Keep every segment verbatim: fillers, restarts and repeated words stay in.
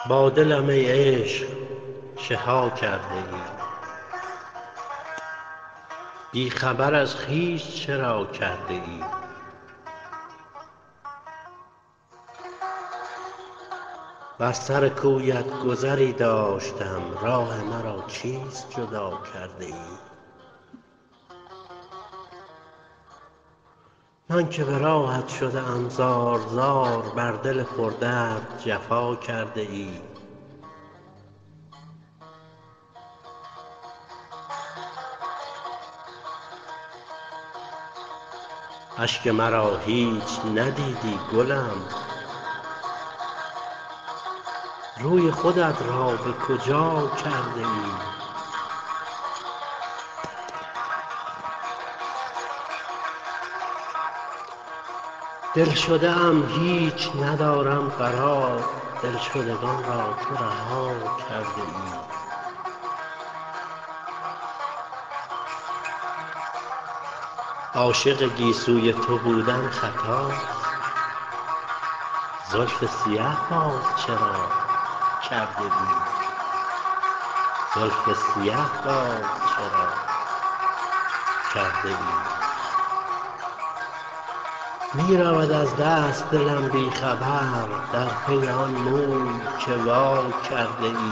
با دلم ای عشق چه ها کرده ای؟ بی خبر از خویش چرا کرده ای؟ بر سر کویت گذری داشتم، راه مرا چیست جدا کرده ای؟ من که به راهت شده ام زار زار، بر دل پردرد جفا کرده ای. اشک مرا هیچ ندیدی گلم، روی خودت را به کجا کرده ای؟ دلشده ام هیچ ندارم قرار، دلشدگان را تو رها کرده ای. عاشق گیسوی تو بودن خطاست، زلف سیه باز چرا کرده ای؟ زلف سیه باز چرا کرده ای؟ می رود از دست دلم بی خبر، در پی آن موی که وا کرده ای.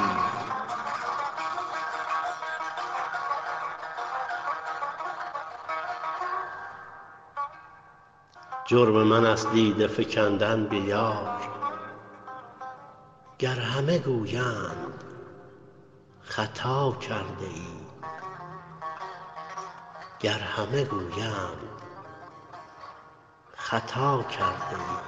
جرم من است دیده فکندن به یار، گر همه گویند خطا کرده ای. گر همه گویند خطا کرده ای.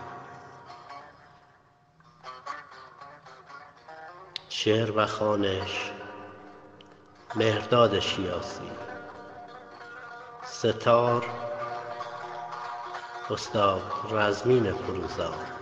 شعر و خوانش مهرداد شیاسی. ستار استاد رزمین فروزان.